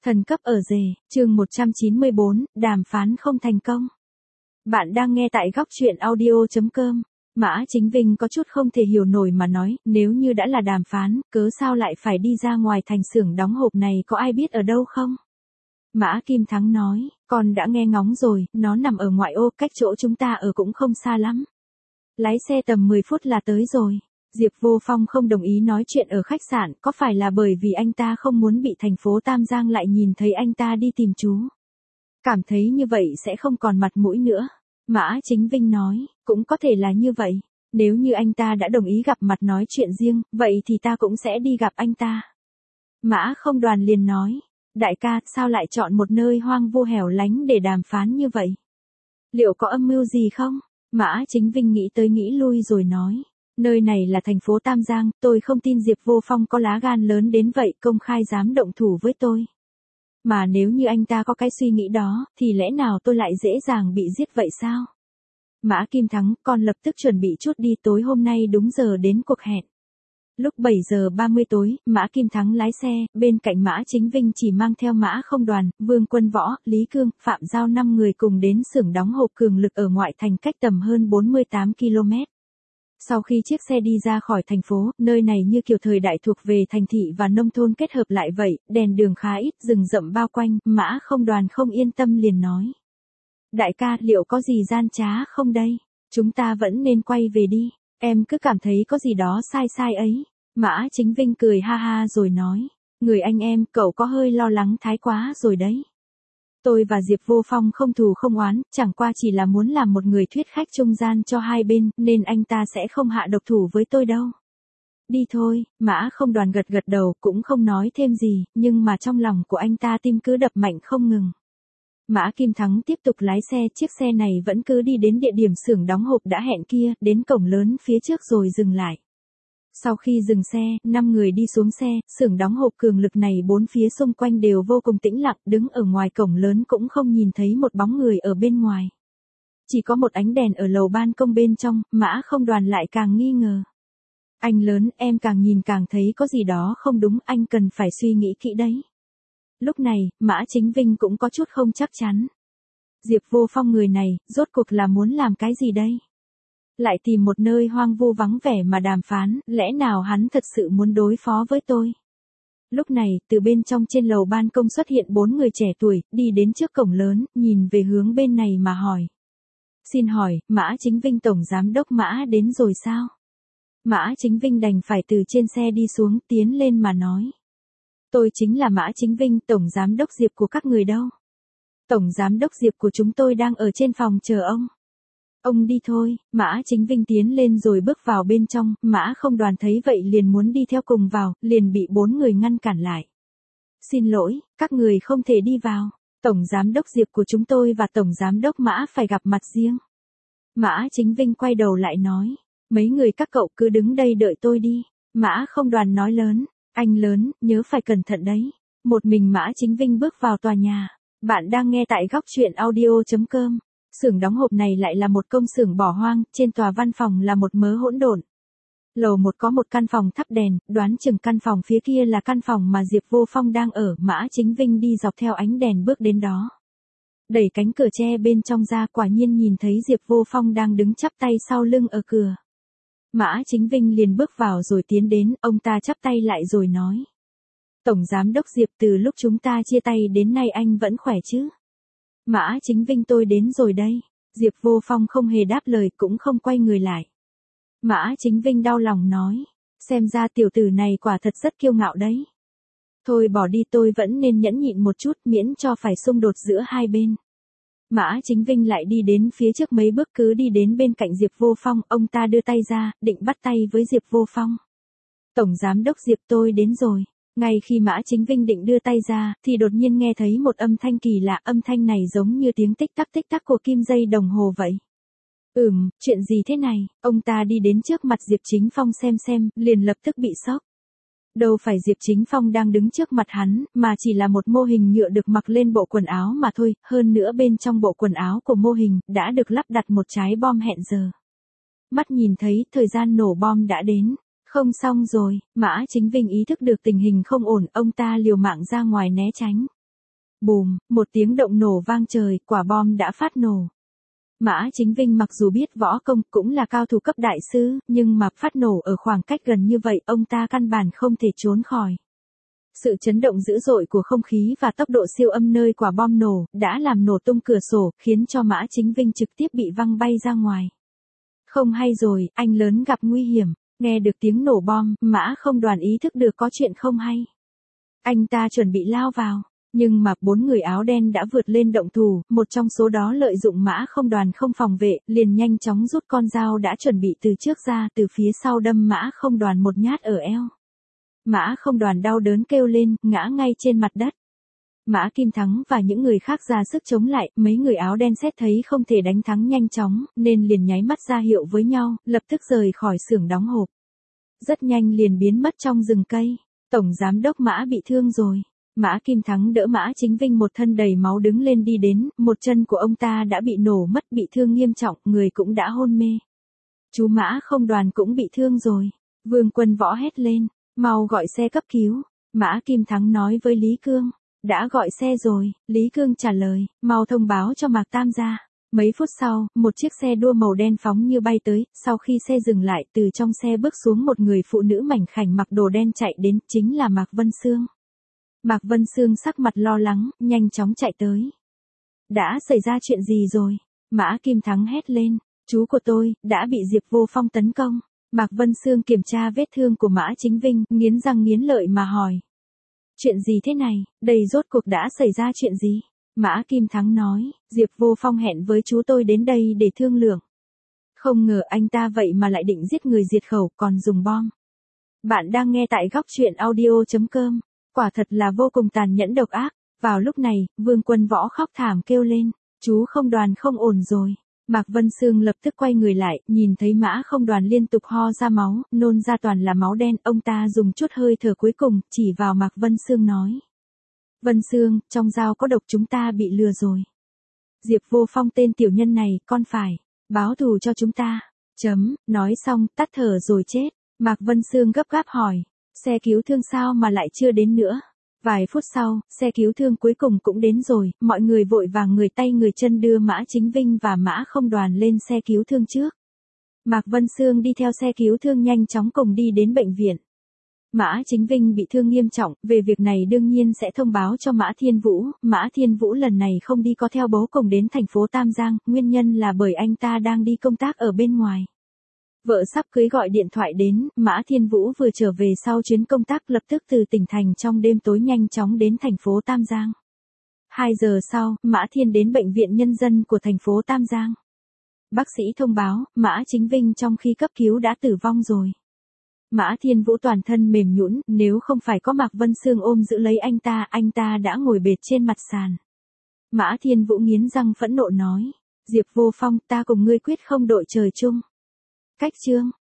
Thần cấp ở rể, chương 194, đàm phán không thành công. Bạn đang nghe tại góc truyện audio.com. Mã Chính Vinh có chút không thể hiểu nổi mà nói, nếu như đã là đàm phán, cớ sao lại phải đi ra ngoài thành xưởng đóng hộp này, có ai biết ở đâu không? Mã Kim Thắng nói, con đã nghe ngóng rồi, nó nằm ở ngoại ô, cách chỗ chúng ta ở cũng không xa lắm. Lái xe tầm 10 phút là tới rồi. Diệp Vô Phong không đồng ý nói chuyện ở khách sạn, có phải là bởi vì anh ta không muốn bị thành phố Tam Giang lại nhìn thấy anh ta đi tìm chú? Cảm thấy như vậy sẽ không còn mặt mũi nữa. Mã Chính Vinh nói, cũng có thể là như vậy. Nếu như anh ta đã đồng ý gặp mặt nói chuyện riêng, vậy thì ta cũng sẽ đi gặp anh ta. Mã Không Đoàn liền nói, đại ca, sao lại chọn một nơi hoang vu hẻo lánh để đàm phán như vậy? Liệu có âm mưu gì không? Mã Chính Vinh nghĩ tới nghĩ lui rồi nói. Nơi này là thành phố Tam Giang, tôi không tin Diệp Vô Phong có lá gan lớn đến vậy công khai dám động thủ với tôi. Mà nếu như anh ta có cái suy nghĩ đó, thì lẽ nào tôi lại dễ dàng bị giết vậy sao? Mã Kim Thắng, con lập tức chuẩn bị chút đi, tối hôm nay đúng giờ đến cuộc hẹn. Lúc 7 giờ 30 tối, Mã Kim Thắng lái xe, bên cạnh Mã Chính Vinh chỉ mang theo Mã Không Đoàn, Vương Quân Võ, Lý Cương, Phạm Giao 5 người cùng đến xưởng đóng hộp cường lực ở ngoại thành cách tầm hơn 48 km. Sau khi chiếc xe đi ra khỏi thành phố, nơi này như kiểu thời đại thuộc về thành thị và nông thôn kết hợp lại vậy, đèn đường khá ít, rừng rậm bao quanh, Mã Không Đoàn không yên tâm liền nói. Đại ca, liệu có gì gian trá không đây? Chúng ta vẫn nên quay về đi, em cứ cảm thấy có gì đó sai sai ấy. Mã Chính Vinh cười ha ha rồi nói, người anh em, cậu có hơi lo lắng thái quá rồi đấy. Tôi và Diệp Vô Phong không thù không oán, chẳng qua chỉ là muốn làm một người thuyết khách trung gian cho hai bên, nên anh ta sẽ không hạ độc thủ với tôi đâu. Đi thôi, Mã Không Đoàn gật gật đầu, cũng không nói thêm gì, nhưng mà trong lòng của anh ta tim cứ đập mạnh không ngừng. Mã Kim Thắng tiếp tục lái xe, chiếc xe này vẫn cứ đi đến địa điểm xưởng đóng hộp đã hẹn kia, đến cổng lớn phía trước rồi dừng lại. Sau khi dừng xe, 5 người đi xuống xe, xưởng đóng hộp cường lực này bốn phía xung quanh đều vô cùng tĩnh lặng, đứng ở ngoài cổng lớn cũng không nhìn thấy một bóng người ở bên ngoài. Chỉ có một ánh đèn ở lầu ban công bên trong, Mã Không Đoàn lại càng nghi ngờ. Anh lớn, em càng nhìn càng thấy có gì đó không đúng, anh cần phải suy nghĩ kỹ đấy. Lúc này, Mã Chính Vinh cũng có chút không chắc chắn. Diệp Vô Phong người này, rốt cuộc là muốn làm cái gì đây? Lại tìm một nơi hoang vu vắng vẻ mà đàm phán, lẽ nào hắn thật sự muốn đối phó với tôi? Lúc này, từ bên trong trên lầu ban công xuất hiện 4 người trẻ tuổi, đi đến trước cổng lớn, nhìn về hướng bên này mà hỏi. Xin hỏi, Mã Chính Vinh Tổng Giám đốc Mã đến rồi sao? Mã Chính Vinh đành phải từ trên xe đi xuống, tiến lên mà nói. Tôi chính là Mã Chính Vinh, Tổng Giám đốc Diệp của các người đâu? Tổng Giám đốc Diệp của chúng tôi đang ở trên phòng chờ ông. Ông đi thôi. Mã Chính Vinh tiến lên rồi bước vào bên trong, Mã Không Đoàn thấy vậy liền muốn đi theo cùng vào, liền bị 4 người ngăn cản lại. Xin lỗi, các người không thể đi vào. Tổng Giám đốc Diệp của chúng tôi và Tổng Giám đốc Mã phải gặp mặt riêng. Mã Chính Vinh quay đầu lại nói, mấy người các cậu cứ đứng đây đợi tôi đi. Mã Không Đoàn nói lớn, anh lớn, nhớ phải cẩn thận đấy. Một mình Mã Chính Vinh bước vào tòa nhà. Bạn đang nghe tại góc truyện audio.com. Xưởng đóng hộp này lại là một công xưởng bỏ hoang, trên tòa văn phòng là một mớ hỗn độn. Lầu 1 có một căn phòng thắp đèn, đoán chừng căn phòng phía kia là căn phòng mà Diệp Vô Phong đang ở, Mã Chính Vinh đi dọc theo ánh đèn bước đến đó. Đẩy cánh cửa tre bên trong ra, quả nhiên nhìn thấy Diệp Vô Phong đang đứng chắp tay sau lưng ở cửa. Mã Chính Vinh liền bước vào rồi tiến đến, ông ta chắp tay lại rồi nói. Tổng Giám đốc Diệp, từ lúc chúng ta chia tay đến nay anh vẫn khỏe chứ? Mã Chính Vinh, tôi đến rồi đây. Diệp Vô Phong không hề đáp lời, cũng không quay người lại. Mã Chính Vinh đau lòng nói, xem ra tiểu tử này quả thật rất kiêu ngạo đấy. Thôi bỏ đi, tôi vẫn nên nhẫn nhịn một chút, miễn cho phải xung đột giữa hai bên. Mã Chính Vinh lại đi đến phía trước mấy bước, cứ đi đến bên cạnh Diệp Vô Phong, ông ta đưa tay ra, định bắt tay với Diệp Vô Phong. Tổng Giám đốc Diệp, tôi đến rồi. Ngay khi Mã Chính Vinh định đưa tay ra, thì đột nhiên nghe thấy một âm thanh kỳ lạ, âm thanh này giống như tiếng tích tắc của kim dây đồng hồ vậy. Chuyện gì thế này? Ông ta đi đến trước mặt Diệp Chính Phong xem, liền lập tức bị sốc. Đâu phải Diệp Chính Phong đang đứng trước mặt hắn, mà chỉ là một mô hình nhựa được mặc lên bộ quần áo mà thôi, hơn nữa bên trong bộ quần áo của mô hình, đã được lắp đặt một trái bom hẹn giờ. Mắt nhìn thấy, thời gian nổ bom đã đến. Không xong rồi, Mã Chính Vinh ý thức được tình hình không ổn, ông ta liều mạng ra ngoài né tránh. Bùm, một tiếng động nổ vang trời, quả bom đã phát nổ. Mã Chính Vinh mặc dù biết võ công cũng là cao thủ cấp đại sư, nhưng mà phát nổ ở khoảng cách gần như vậy ông ta căn bản không thể trốn khỏi. Sự chấn động dữ dội của không khí và tốc độ siêu âm nơi quả bom nổ đã làm nổ tung cửa sổ, khiến cho Mã Chính Vinh trực tiếp bị văng bay ra ngoài. Không hay rồi, anh lớn gặp nguy hiểm. Nghe được tiếng nổ bom, Mã Không Đoàn ý thức được có chuyện không hay. Anh ta chuẩn bị lao vào. Nhưng mà 4 người áo đen đã vượt lên động thủ, một trong số đó lợi dụng Mã Không Đoàn không phòng vệ, liền nhanh chóng rút con dao đã chuẩn bị từ trước ra, từ phía sau đâm Mã Không Đoàn một nhát ở eo. Mã Không Đoàn đau đớn kêu lên, ngã ngay trên mặt đất. Mã Kim Thắng và những người khác ra sức chống lại, mấy người áo đen xét thấy không thể đánh thắng nhanh chóng, nên liền nháy mắt ra hiệu với nhau, lập tức rời khỏi xưởng đóng hộp. Rất nhanh liền biến mất trong rừng cây. Tổng giám đốc Mã bị thương rồi. Mã Kim Thắng đỡ Mã Chính Vinh một thân đầy máu đứng lên đi đến, một chân của ông ta đã bị nổ mất, bị thương nghiêm trọng, người cũng đã hôn mê. Chú Mã Không Đoàn cũng bị thương rồi. Vương Quân Võ hét lên, mau gọi xe cấp cứu. Mã Kim Thắng nói với Lý Cương, đã gọi xe rồi. Lý Cương trả lời, mau thông báo cho Mạc Tam gia. Mấy phút sau, một chiếc xe đua màu đen phóng như bay tới, sau khi xe dừng lại, từ trong xe bước xuống một người phụ nữ mảnh khảnh mặc đồ đen chạy đến, chính là Mạc Vân Sương. Mạc Vân Sương sắc mặt lo lắng, nhanh chóng chạy tới. Đã xảy ra chuyện gì rồi? Mã Kim Thắng hét lên, chú của tôi, đã bị Diệp Vô Phong tấn công. Mạc Vân Sương kiểm tra vết thương của Mã Chính Vinh, nghiến răng nghiến lợi mà hỏi. Chuyện gì thế này, đây rốt cuộc đã xảy ra chuyện gì? Mã Kim Thắng nói, Diệp Vô Phong hẹn với chú tôi đến đây để thương lượng. Không ngờ anh ta vậy mà lại định giết người diệt khẩu, còn dùng bom. Bạn đang nghe tại góc truyện audio.com. Quả thật là vô cùng tàn nhẫn độc ác. Vào lúc này, Vương Quân Võ khóc thảm kêu lên, chú Không Đoàn không ổn rồi. Mạc Vân Sương lập tức quay người lại, nhìn thấy Mã Không Đoàn liên tục ho ra máu, nôn ra toàn là máu đen, ông ta dùng chút hơi thở cuối cùng, chỉ vào Mạc Vân Sương nói. Vân Sương, trong dao có độc, chúng ta bị lừa rồi. Diệp Vô Phong tên tiểu nhân này, con phải báo thù cho chúng ta. Nói xong, tắt thở rồi chết. Mạc Vân Sương gấp gáp hỏi, xe cứu thương sao mà lại chưa đến nữa? Vài phút sau, xe cứu thương cuối cùng cũng đến rồi, mọi người vội vàng người tay người chân đưa Mã Chính Vinh và Mã Không Đoàn lên xe cứu thương trước. Mạc Vân Sương đi theo xe cứu thương nhanh chóng cùng đi đến bệnh viện. Mã Chính Vinh bị thương nghiêm trọng, về việc này đương nhiên sẽ thông báo cho Mã Thiên Vũ. Mã Thiên Vũ lần này không đi có theo bố cùng đến thành phố Tam Giang, nguyên nhân là bởi anh ta đang đi công tác ở bên ngoài. Vợ sắp cưới gọi điện thoại đến, Mã Thiên Vũ vừa trở về sau chuyến công tác lập tức từ tỉnh thành trong đêm tối nhanh chóng đến thành phố Tam Giang. 2 giờ sau, Mã Thiên đến bệnh viện nhân dân của thành phố Tam Giang. Bác sĩ thông báo, Mã Chính Vinh trong khi cấp cứu đã tử vong rồi. Mã Thiên Vũ toàn thân mềm nhũn, nếu không phải có Mạc Vân Sương ôm giữ lấy anh ta đã ngồi bệt trên mặt sàn. Mã Thiên Vũ nghiến răng phẫn nộ nói, Diệp Vô Phong, ta cùng ngươi quyết không đội trời chung. Cách chương